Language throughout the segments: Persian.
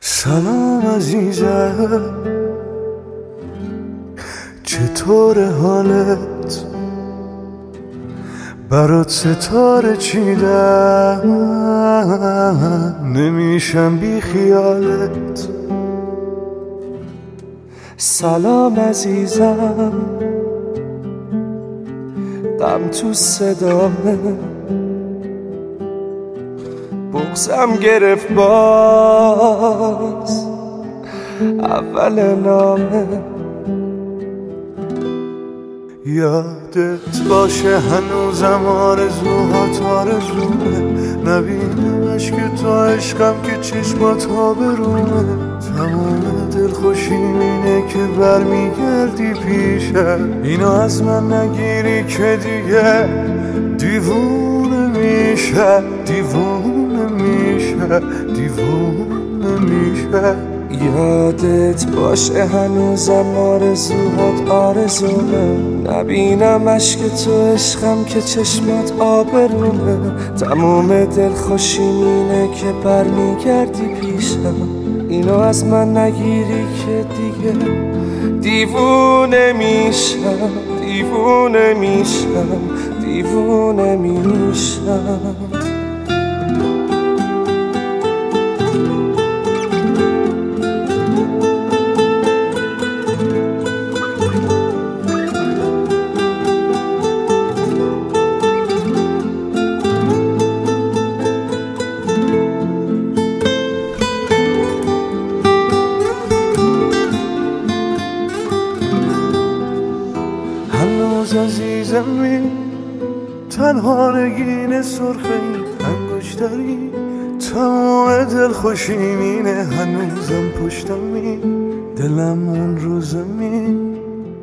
سلام عزیزم، چطور حالت؟ برات ستاره چیدم، نمیشم بی خیالت. سلام عزیزم، غم تو صدامه، بغضم گرفت باز اول نامه. یادت باشه هنوزم آرزوهات آرزومه، نبینمش که تو عشقم که چشمات آبرومه. تمام دلخوشیم اینه که برمیگردی پیشم، اینو از من نگیری که دیگه دیوونه میشه، دیوونه میشه، دیوونه میشه. یادت باشه هنوزم آرزوهات آرزومه، نبینمش که تو عشقم که چشمات آبرومه. تموم دلخوشیم اینه که برمیگردی پیشم، اینو از من نگیری که دیگه دیوونه میشم، دیوونه میشم، دیوونه میشم. هنوز عزیزمی، تنها نگین سرخی انگشتری، تمام دلخوشیم اینه هنوزم پشتمی، دلم اون رو زمین.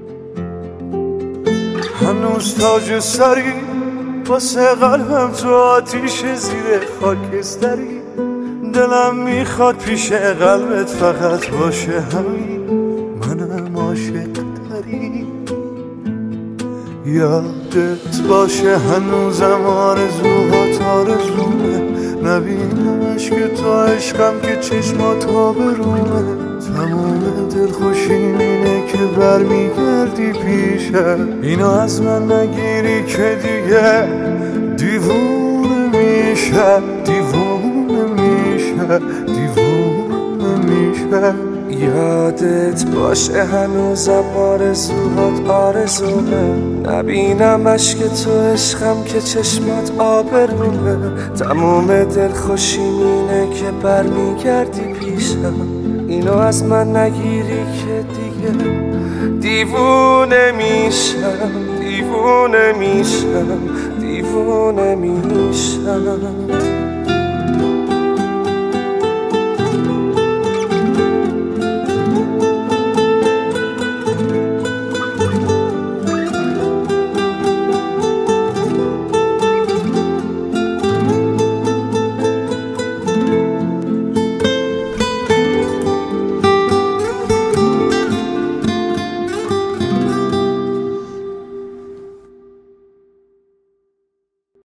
هنوز تاج سری واسه قلبم تو آتیش زیر خاکستری، دلم میخواد پیش قلبت فقط باشه همین، منم عاشق تری. یادت باشه هنوزم آرزوهات آرزومه، نبینمش که تو عشقم که چشمات آبرومه. تمام دلخوشیم اینه که برمیگردی پیشم، اینو از من نگیری که دیگه دیوونه میشه، دیوونه میشه، دیوونه میشه. یادت باشه هنوزم آرزوهات آرزومه، نبینمش که تو عشقم که چشمات آبرومه. تموم دلخوشیم اینه که برمیگردی پیشم، اینو از من نگیری که دیگه دیوونه میشم، دیوونه میشم، دیوونه میشم.